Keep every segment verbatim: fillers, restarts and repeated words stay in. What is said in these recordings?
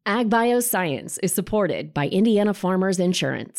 Ag Bioscience is supported by Indiana Farmers Insurance.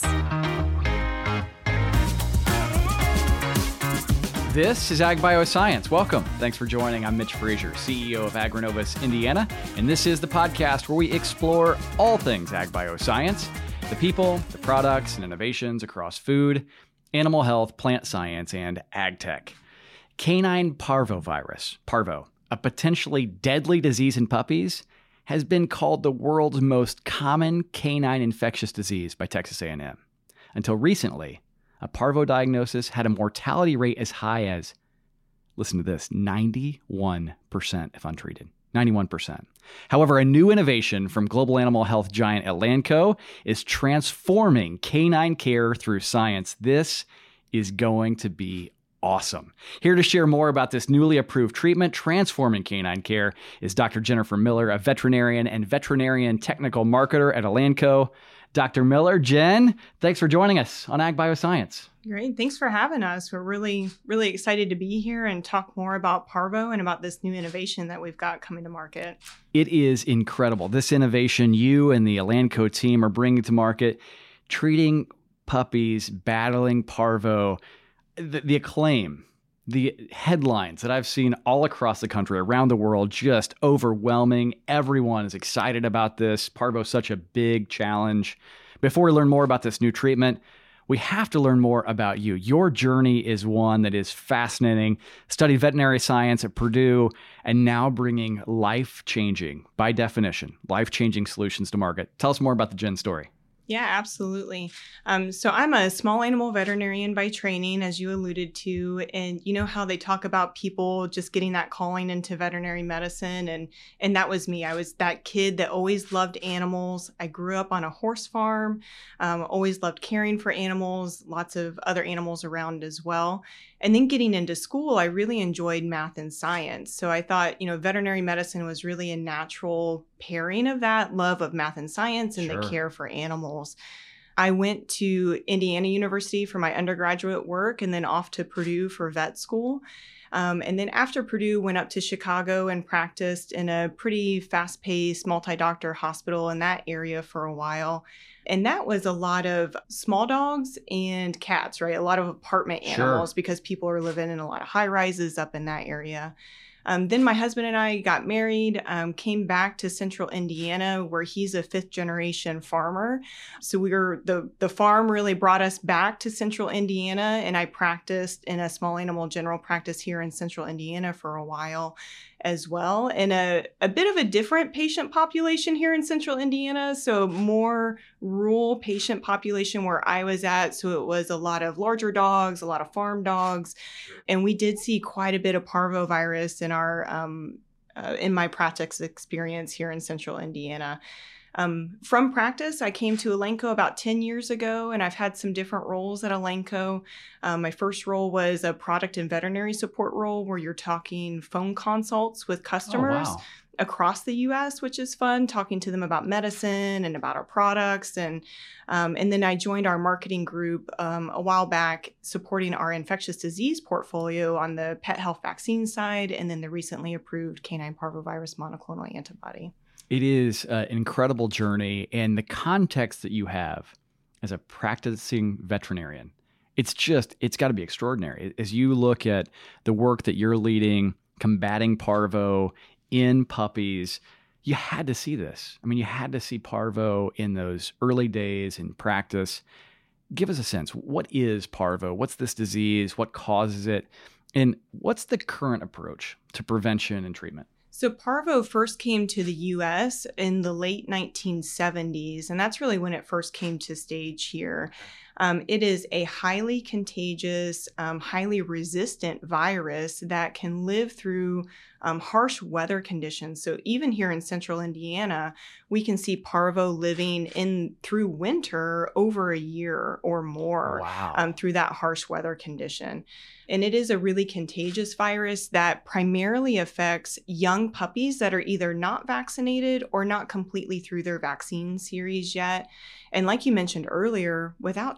This is Ag Bioscience. Welcome. Thanks for joining. I'm Mitch Frazier, C E O of Agrinovus Indiana, and this is the podcast where we explore all things Ag Bioscience, the people, the products, and innovations across food, animal health, plant science, and ag tech. Canine parvovirus, parvo, a potentially deadly disease in puppies, has been called the world's most common canine infectious disease by Texas A and M. Until recently, a parvo diagnosis had a mortality rate as high as, listen to this, ninety-one percent if untreated. ninety-one percent. However, a new innovation from global animal health giant Elanco is transforming canine care through science. This is going to be awesome. Here to share more about this newly approved treatment transforming canine care is Doctor Jennifer Miller, a veterinarian and veterinarian technical marketer at Elanco. Doctor Miller, Jen, thanks for joining us on Ag Bioscience. Great. Thanks for having us. We're really, really excited to be here and talk more about parvo and about this new innovation that we've got coming to market. It is incredible. This innovation you and the Elanco team are bringing to market, treating puppies battling parvo. The, the acclaim, the headlines that I've seen all across the country, around the world, just overwhelming. Everyone is excited about this. Parvo is such a big challenge. Before we learn more about this new treatment, we have to learn more about you. Your journey is one that is fascinating. Studied veterinary science at Purdue and now bringing life-changing, by definition, life-changing solutions to market. Tell us more about the Jen story. Yeah, absolutely. Um, so I'm a small animal veterinarian by training, as you alluded to. And you know how they talk about people just getting that calling into veterinary medicine. And, and that was me. I was that kid that always loved animals. I grew up on a horse farm, um, always loved caring for animals, lots of other animals around as well. And then getting into school, I really enjoyed math and science. So I thought, you know, veterinary medicine was really a natural pairing of that love of math and science and Sure. the care for animals. I went to Indiana University for my undergraduate work and then off to Purdue for vet school. Um, and then after Purdue, went up to Chicago and practiced in a pretty fast-paced multi-doctor hospital in that area for a while. And that was a lot of small dogs and cats, right? A lot of apartment animals Sure. because people are living in a lot of high rises up in that area. Um, then my husband and I got married, um, came back to central Indiana where he's a fifth generation farmer. So we were the, the farm really brought us back to central Indiana, and I practiced in a small animal general practice here in central Indiana for a while as well. And a, a bit of a different patient population here in central Indiana. So more rural patient population where I was at. So it was a lot of larger dogs, a lot of farm dogs. And we did see quite a bit of parvovirus in our, um, uh, in my practice experience here in central Indiana. Um, from practice, I came to Elanco about ten years ago, and I've had some different roles at Elanco. Um, my first role was a product and veterinary support role where you're talking phone consults with customers Oh, wow. across the U S, which is fun, talking to them about medicine and about our products. And um, and then I joined our marketing group um, a while back, supporting our infectious disease portfolio on the pet health vaccine side, and then the recently approved canine parvovirus monoclonal antibody. It is uh, an incredible journey, and the context that you have as a practicing veterinarian, it's just, it's got to be extraordinary. As you look at the work that you're leading, combating parvo in puppies, you had to see this. I mean, you had to see parvo in those early days in practice. Give us a sense. What is parvo? What's this disease? What causes it? And what's the current approach to prevention and treatment? So parvo first came to the U S in the late nineteen seventies, and that's really when it first came to stage here. Um, it is a highly contagious, um, highly resistant virus that can live through um, harsh weather conditions. So even here in central Indiana, we can see parvo living in through winter over a year or more. Wow. um, through that harsh weather condition. And it is a really contagious virus that primarily affects young puppies that are either not vaccinated or not completely through their vaccine series yet. And like you mentioned earlier, without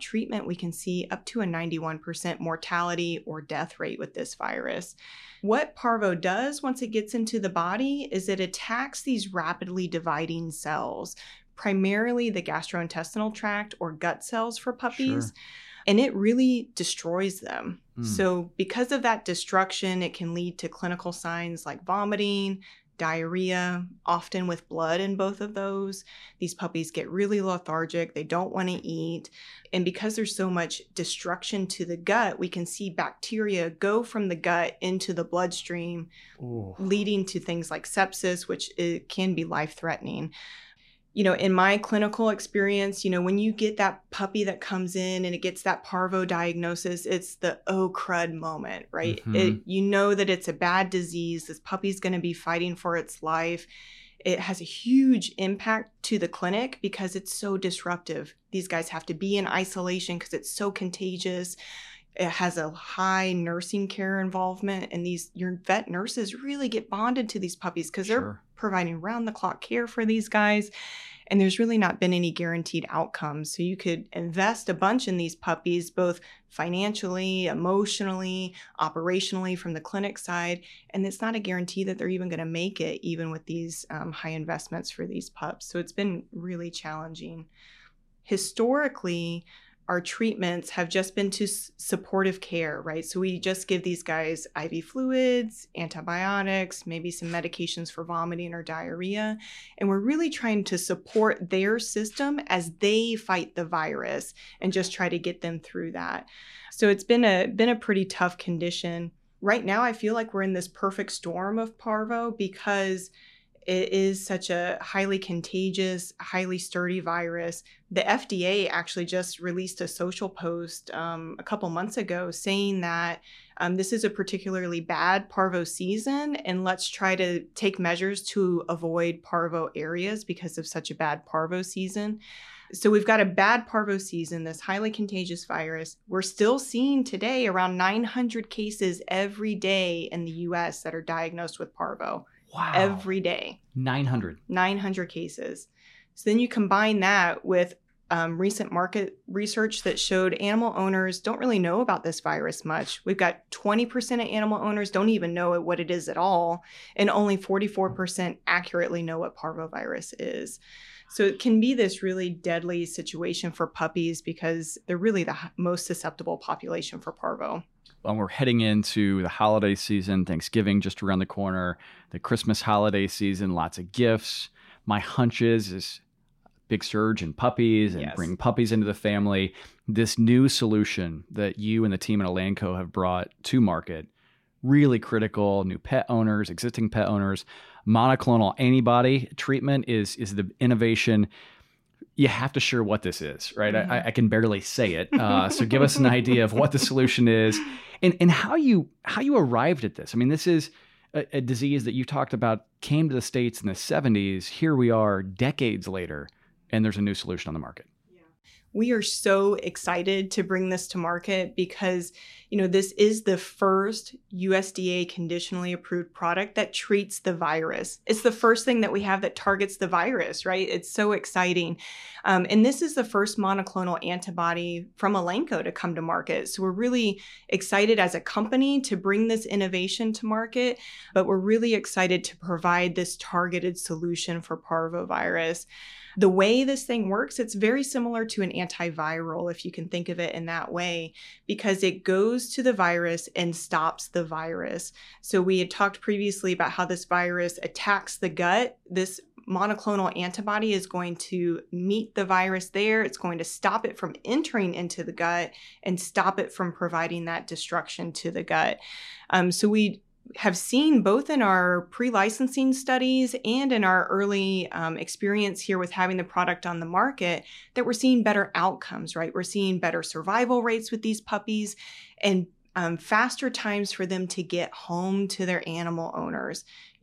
treatment, we can see up to a ninety-one percent mortality or death rate with this virus. What parvo does once it gets into the body is it attacks these rapidly dividing cells, primarily the gastrointestinal tract or gut cells for puppies. Sure. And it really destroys them. Mm. So because of that destruction, it can lead to clinical signs like vomiting, diarrhea, often with blood in both of those. These puppies get really lethargic. They don't want to eat. And because there's so much destruction to the gut, we can see bacteria go from the gut into the bloodstream, Ooh. leading to things like sepsis, which it can be life-threatening. You know, in my clinical experience, you know, when you get that puppy that comes in and it gets that parvo diagnosis, it's the oh crud moment, right? Mm-hmm. It, you know that it's a bad disease. This puppy's going to be fighting for its life. It has a huge impact to the clinic because it's so disruptive. These guys have to be in isolation because it's so contagious. It has a high nursing care involvement, and these your vet nurses really get bonded to these puppies because they're sure. providing round-the-clock care for these guys, and there's really not been any guaranteed outcomes. So you could invest a bunch in these puppies, both financially, emotionally, operationally from the clinic side, and it's not a guarantee that they're even going to make it, even with these um, high investments for these pups. So it's been really challenging. Historically, our treatments have just been to s- supportive care, right? So we just give these guys I V fluids, antibiotics, maybe some medications for vomiting or diarrhea. And we're really trying to support their system as they fight the virus and just try to get them through that. So it's been a been a pretty tough condition. Right now, I feel like we're in this perfect storm of parvo because it is such a highly contagious, highly sturdy virus. The F D A actually just released a social post um, a couple months ago saying that um, this is a particularly bad parvo season, and let's try to take measures to avoid parvo areas because of such a bad parvo season. So we've got a bad parvo season, this highly contagious virus. We're still seeing today around nine hundred cases every day in the U S that are diagnosed with parvo. Wow. Every day. nine hundred. nine hundred cases. So then you combine that with um, recent market research that showed animal owners don't really know about this virus much. We've got twenty percent of animal owners don't even know what it is at all, and only forty-four percent accurately know what parvovirus is. So it can be this really deadly situation for puppies because they're really the most susceptible population for parvo. Well, we're heading into the holiday season, Thanksgiving just around the corner, the Christmas holiday season, lots of gifts. My hunch is, is big surge in puppies and yes. bringing puppies into the family. This new solution that you and the team at Elanco have brought to market, really critical, new pet owners, existing pet owners. Monoclonal antibody treatment is, is the innovation. You have to share what this is, right? Mm-hmm. I, I can barely say it. Uh, so give us an idea of what the solution is and, and how you how you arrived at this. I mean, this is a, a disease that you talked about came to the States in the seventies. Here we are decades later, and there's a new solution on the market. We are so excited to bring this to market because, you know, this is the first U S D A conditionally approved product that treats the virus. It's the first thing that we have that targets the virus, right? It's so exciting. Um, and this is the first monoclonal antibody from Elanco to come to market. So we're really excited as a company to bring this innovation to market, but we're really excited to provide this targeted solution for parvovirus. The way this thing works, it's very similar to an antiviral, if you can think of it in that way, because it goes to the virus and stops the virus. So we had talked previously about how this virus attacks the gut. This monoclonal antibody is going to meet the virus there. It's going to stop it from entering into the gut and stop it from providing that destruction to the gut. Um, so we have seen both in our pre-licensing studies and in our early um, experience here with having the product on the market that we're seeing better outcomes, right? We're seeing better survival rates with these puppies and um, faster times for them to get home to their animal owners. You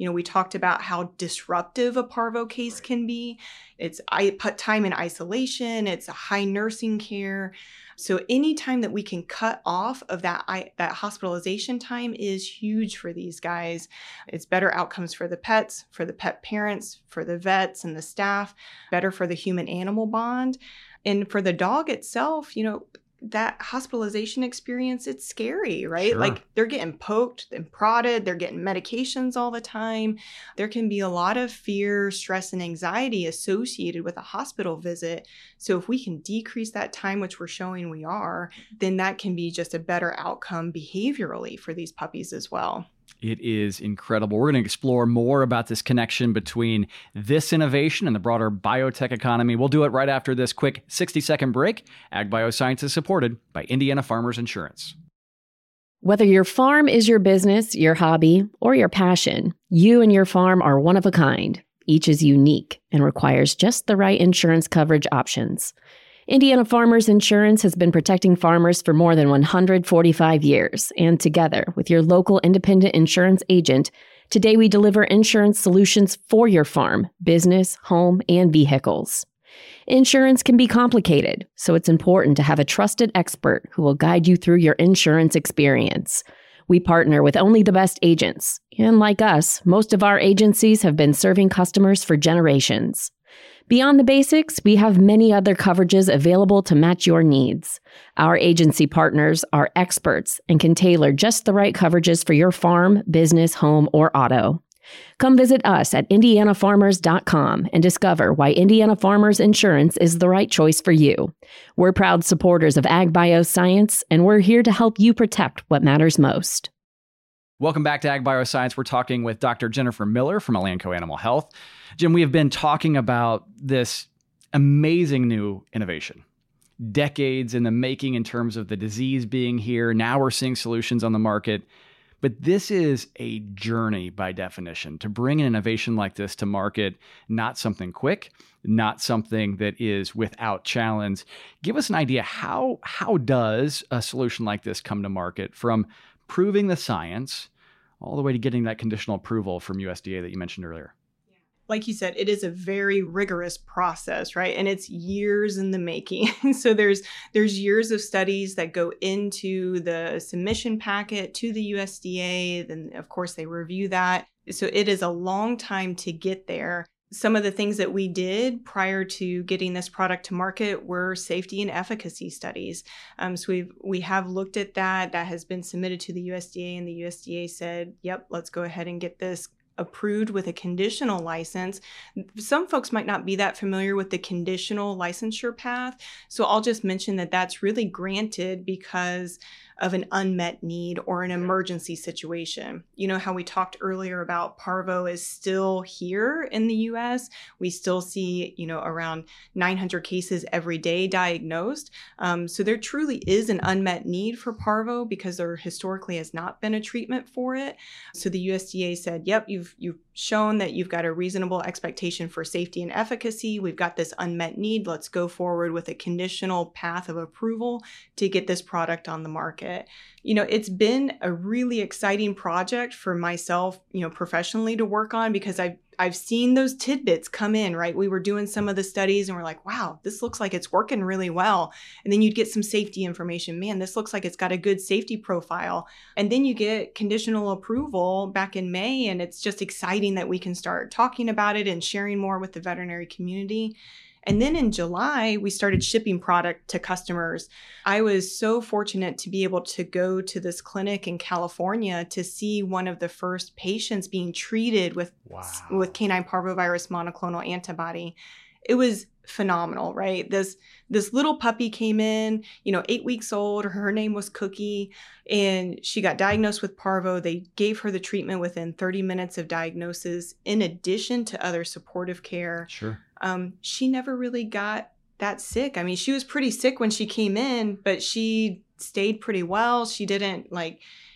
You know, we talked about how disruptive a parvo case can be. It's I put time in isolation. It's a high nursing care. So any time that we can cut off of that that hospitalization time is huge for these guys. It's better outcomes for the pets, for the pet parents, for the vets and the staff, better for the human-animal bond. And for the dog itself, you know, that hospitalization experience, it's scary, right? Sure. Like they're getting poked and prodded, they're getting medications all the time. There can be a lot of fear, stress, and anxiety associated with a hospital visit. So if we can decrease that time, which we're showing we are, then that can be just a better outcome behaviorally for these puppies as well. It is incredible. We're going to explore more about this connection between this innovation and the broader biotech economy. We'll do it right after this quick sixty-second break. Ag Bioscience is supported by Indiana Farmers Insurance. Whether your farm is your business, your hobby, or your passion, you and your farm are one of a kind. Each is unique and requires just the right insurance coverage options. Indiana Farmers Insurance has been protecting farmers for more than one hundred forty-five years, and together with your local independent insurance agent, today we deliver insurance solutions for your farm, business, home, and vehicles. Insurance can be complicated, so it's important to have a trusted expert who will guide you through your insurance experience. We partner with only the best agents, and like us, most of our agencies have been serving customers for generations. Beyond the basics, we have many other coverages available to match your needs. Our agency partners are experts and can tailor just the right coverages for your farm, business, home, or auto. Come visit us at indiana farmers dot com and discover why Indiana Farmers Insurance is the right choice for you. We're proud supporters of Ag Bioscience, and we're here to help you protect what matters most. Welcome back to Ag Bioscience. We're talking with Doctor Jennifer Miller from Elanco Animal Health. Jim, we have been talking about this amazing new innovation. Decades in the making in terms of the disease being here. Now we're seeing solutions on the market. But this is a journey by definition. To bring an innovation like this to market, not something quick, not something that is without challenge. Give us an idea, how, how does a solution like this come to market, from proving the science all the way to getting that conditional approval from U S D A that you mentioned earlier? Like you said, it is a very rigorous process, right? And it's years in the making. So there's there's years of studies that go into the submission packet to the U S D A. Then, of course, they review that. So it is a long time to get there. Some of the things that we did prior to getting this product to market were safety and efficacy studies. Um, so we've, we have looked at that. That has been submitted to the U S D A, and the U S D A said, yep, let's go ahead and get this approved with a conditional license. Some folks might not be that familiar with the conditional licensure path. So I'll just mention that that's really granted because of an unmet need or an emergency situation. You know how we talked earlier about parvo is still here in the U S. We still see, you know, around nine hundred cases every day diagnosed. Um, so there truly is an unmet need for parvo because there historically has not been a treatment for it. So the U S D A said, yep, you've you've shown that you've got a reasonable expectation for safety and efficacy. We've got this unmet need. Let's go forward with a conditional path of approval to get this product on the market. You know, it's been a really exciting project for myself, you know, professionally to work on because I've I've seen those tidbits come in, right? We were doing some of the studies and we're like, wow, this looks like it's working really well. And then you'd get some safety information. Man, this looks like it's got a good safety profile. And then you get conditional approval back in May, and it's just exciting that we can start talking about it and sharing more with the veterinary community. And then in July, we started shipping product to customers. I was so fortunate to be able to go to this clinic in California to see one of the first patients being treated with, wow. with canine parvovirus monoclonal antibody. It was phenomenal, right? This this little puppy came in, you know, eight weeks old. Her name was Cookie, and she got diagnosed with parvo. They gave her the treatment within thirty minutes of diagnosis, in addition to other supportive care. Sure. Um, she never really got that sick. I mean, she was pretty sick when she came in, but she stayed pretty well. She didn't like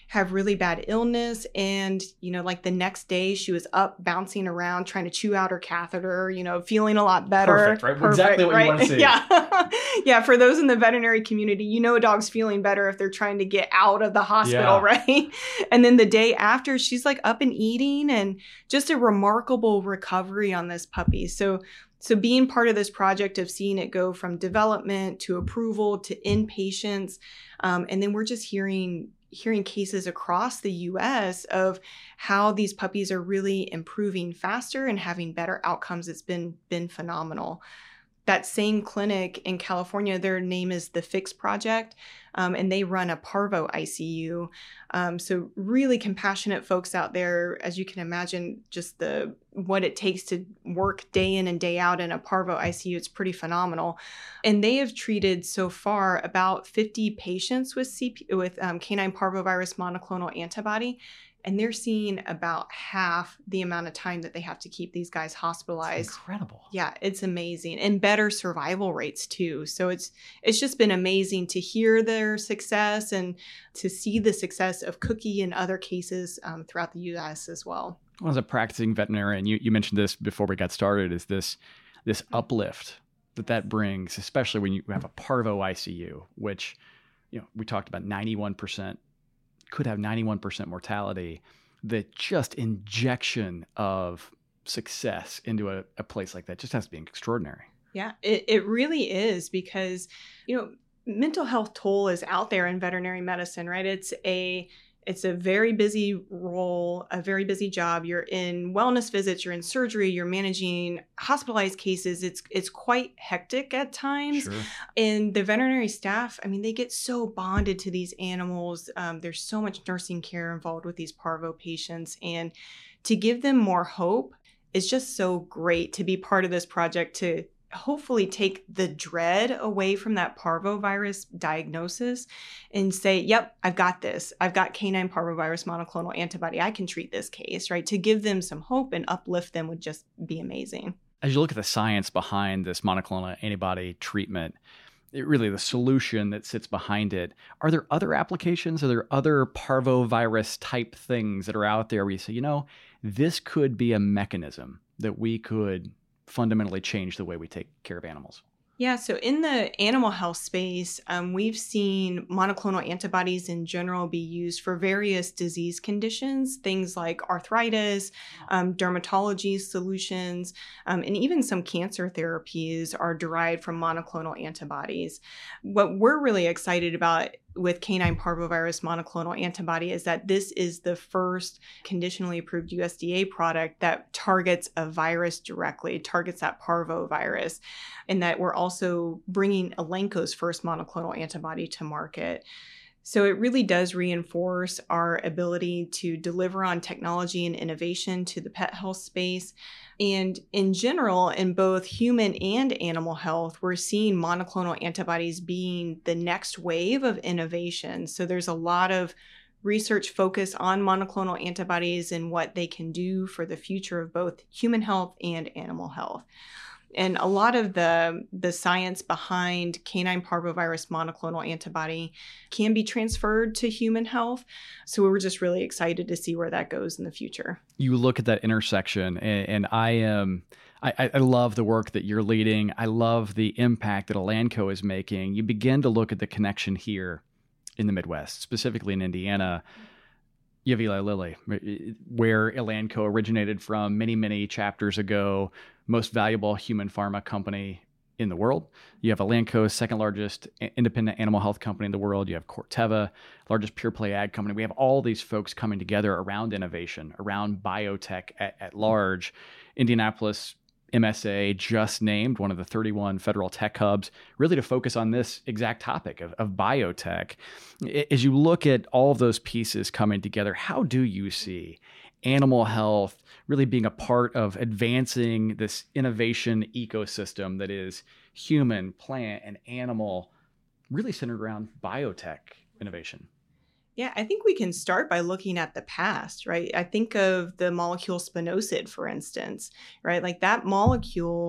have really bad illness. And, you know, like the next day she was up bouncing around trying to chew out her catheter, you know, feeling a lot better. Perfect, right? Perfect, exactly what right? you want to see. Yeah. Yeah. For those in the veterinary community, you know, a dog's feeling better if they're trying to get out of the hospital, yeah. right? And then the day after, she's like up and eating, and just a remarkable recovery on this puppy. So So being part of this project of seeing it go from development to approval to inpatients, um, and then we're just hearing hearing cases across the U S of how these puppies are really improving faster and having better outcomes. It's been been phenomenal. That same clinic in California, their name is the Fix Project, um, and they run a Parvo I C U. Um, so really compassionate folks out there, as you can imagine, just the what it takes to work day in and day out in a Parvo I C U. It's pretty phenomenal. And they have treated so far about fifty patients with C P, with um, canine parvovirus monoclonal antibody. And they're seeing about half the amount of time that they have to keep these guys hospitalized. That's incredible. Yeah, it's amazing. And better survival rates too. So it's it's just been amazing to hear their success and to see the success of Cookie and other cases um, throughout the U S as well. Well, as a practicing veterinarian, you, you mentioned this before we got started, is this this uplift that that brings, especially when you have a Parvo I C U, which, you know, we talked about ninety-one percent could have ninety-one percent mortality. The just injection of success into a, a place like that just has to be extraordinary. Yeah, it, it really is, because, you know, mental health toll is out there in veterinary medicine, right? It's a It's a very busy role, a very busy job. You're in wellness visits, you're in surgery, you're managing hospitalized cases. It's it's quite hectic at times. Sure. And the veterinary staff, I mean, they get so bonded to these animals. Um, there's so much nursing care involved with these Parvo patients. And to give them more hope is just so great to be part of this project, to hopefully take the dread away from that parvovirus diagnosis and say, yep, I've got this. I've got canine parvovirus monoclonal antibody. I can treat this case, right? To give them some hope and uplift them would just be amazing. As you look at the science behind this monoclonal antibody treatment, it really the solution that sits behind it, are there other applications? Are there other parvovirus type things that are out there where you say, you know, this could be a mechanism that we could fundamentally change the way we take care of animals? Yeah, so in the animal health space, um, we've seen monoclonal antibodies in general be used for various disease conditions, things like arthritis, um, dermatology solutions, um, and even some cancer therapies are derived from monoclonal antibodies. What we're really excited about with canine parvovirus monoclonal antibody is that this is the first conditionally approved U S D A product that targets a virus directly, targets that parvovirus, and that we're also bringing Elanco's first monoclonal antibody to market. So it really does reinforce our ability to deliver on technology and innovation to the pet health space. And in general, in both human and animal health, we're seeing monoclonal antibodies being the next wave of innovation. So there's a lot of research focus on monoclonal antibodies and what they can do for the future of both human health and animal health. And a lot of the, the science behind canine parvovirus monoclonal antibody can be transferred to human health. So we were just really excited to see where that goes in the future. You look at that intersection, and, and I am, I, I love the work that you're leading. I love the impact that Elanco is making. You begin to look at the connection here in the Midwest, specifically in Indiana. You have Eli Lilly, where Elanco originated from many, many chapters ago, most valuable human pharma company in the world. You have Elanco, second largest independent animal health company in the world. You have Corteva, largest pure play ag company. We have all these folks coming together around innovation, around biotech at, at large. Indianapolis M S A just named one of the thirty-one federal tech hubs, really to focus on this exact topic of, of biotech. As you look at all of those pieces coming together, how do you see animal health really being a part of advancing this innovation ecosystem that is human, plant, and animal, really centered around biotech innovation? Yeah, I think we can start by looking at the past, right? I think of the molecule spinosad, for instance, right? Like that molecule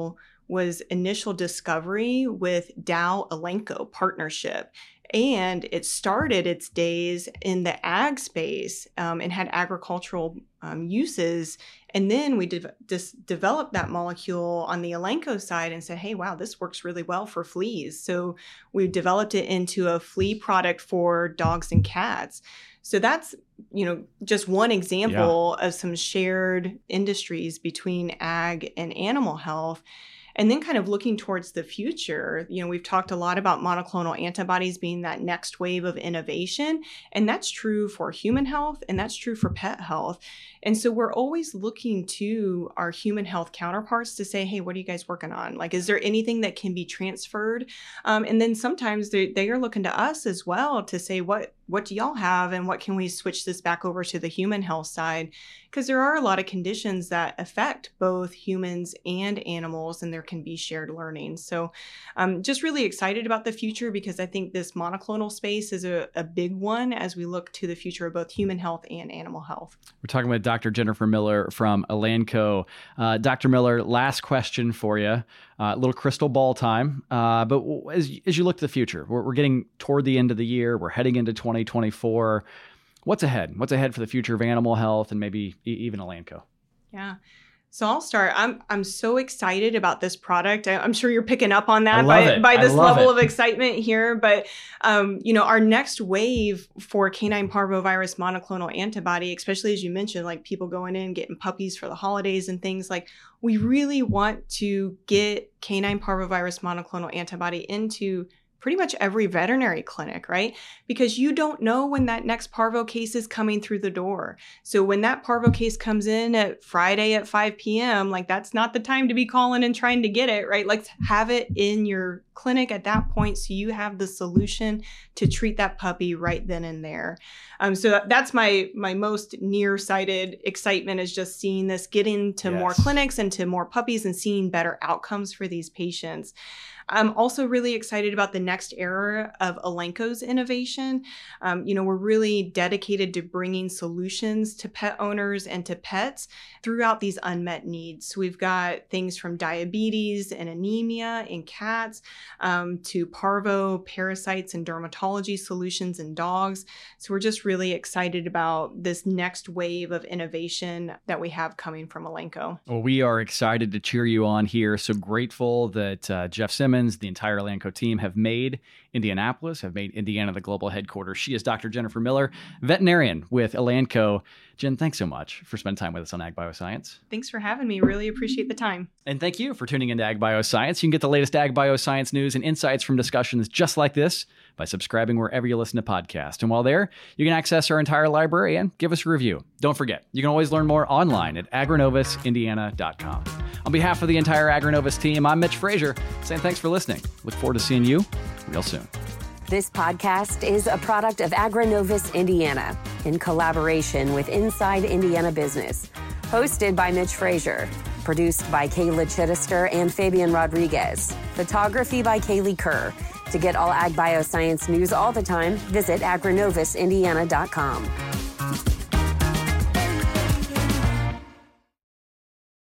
was initial discovery with Dow Elanco partnership. And it started its days in the ag space um, and had agricultural um, uses. And then we de- just developed that molecule on the Elanco side and said, hey, wow, this works really well for fleas. So we developed it into a flea product for dogs and cats. So that's, you know, just one example yeah. of some shared industries between ag and animal health. And then kind of looking towards the future, you know, we've talked a lot about monoclonal antibodies being that next wave of innovation. And that's true for human health and that's true for pet health. And so we're always looking to our human health counterparts to say, hey, what are you guys working on? Like, is there anything that can be transferred? Um, and then sometimes they, they are looking to us as well to say, what what do y'all have and what can we switch this back over to the human health side? Because there are a lot of conditions that affect both humans and animals, and there can be shared learning. So I'm just really excited about the future because I think this monoclonal space is a, a big one as we look to the future of both human health and animal health. We're talking with Doctor Jennifer Miller from Elanco. Uh, Doctor Miller, last question for you. A uh, little crystal ball time. Uh, but as, as you look to the future, we're, we're getting toward the end of the year. We're heading into twenty twenty-four. What's ahead? What's ahead for the future of animal health and maybe e- even Elanco? Yeah. So I'll start. I'm I'm so excited about this product. I, I'm sure you're picking up on that by, by this level it. of excitement here. But um, you know, our next wave for canine parvovirus monoclonal antibody, especially as you mentioned, like people going in getting puppies for the holidays and things, like we really want to get canine parvovirus monoclonal antibody into pretty much every veterinary clinic, right? Because you don't know when that next parvo case is coming through the door. So when that parvo case comes in at Friday at five p.m., like that's not the time to be calling and trying to get it, right? Let's have it in your clinic at that point so you have the solution to treat that puppy right then and there. Um, so that's my my most nearsighted excitement is just seeing this get into yes. more clinics and to more puppies and seeing better outcomes for these patients. I'm also really excited about the next era of Elanco's innovation. Um, you know, we're really dedicated to bringing solutions to pet owners and to pets throughout these unmet needs. So we've got things from diabetes and anemia in cats um, to parvo, parasites, and dermatology solutions in dogs. So we're just really excited about this next wave of innovation that we have coming from Elanco. Well, we are excited to cheer you on here. So grateful that uh, Jeff Simmons, the entire Elanco team have made Indianapolis, have made Indiana the global headquarters. She is Doctor Jennifer Miller, veterinarian with Elanco. Jen, thanks so much for spending time with us on Ag Bioscience. Thanks for having me. Really appreciate the time. And thank you for tuning into Ag Bioscience. You can get the latest Ag Bioscience news and insights from discussions just like this by subscribing wherever you listen to podcasts. And while there, you can access our entire library and give us a review. Don't forget, you can always learn more online at agronovus indiana dot com. On behalf of the entire Agronovus team, I'm Mitch Frazier, saying thanks for listening. Look forward to seeing you real soon. This podcast is a product of Agronovus Indiana in collaboration with Inside Indiana Business. Hosted by Mitch Frazier. Produced by Kayla Chittister and Fabian Rodriguez. Photography by Kaylee Kerr. To get all Ag Bioscience news all the time, visit agronovus indiana dot com.